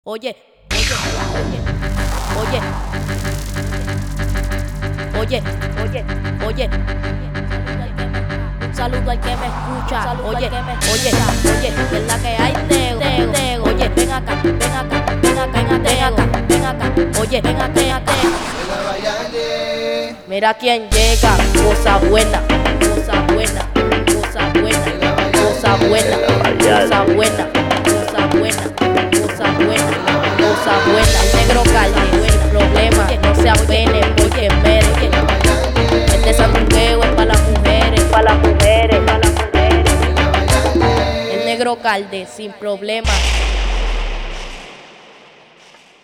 Oye, oye, oye, oye, oye, oye. Un saludo al que me escucha. Oye, oye, oye, que es la que hay, tego. Oye, ven acá, ven acá, ven acá, ven acá, ven acá. Oye, ven acá, ven acá. Mira quién llega, cosa buena, cosa buena, cosa buena, cosa buena, cosa buena, cosa buena, cosa buena, cosa buena. El negro calle, el problema, no se apene porque merece. Este sanduqueo es para las mujeres, para las mujeres, para las mujeres. El negro calde sin problema.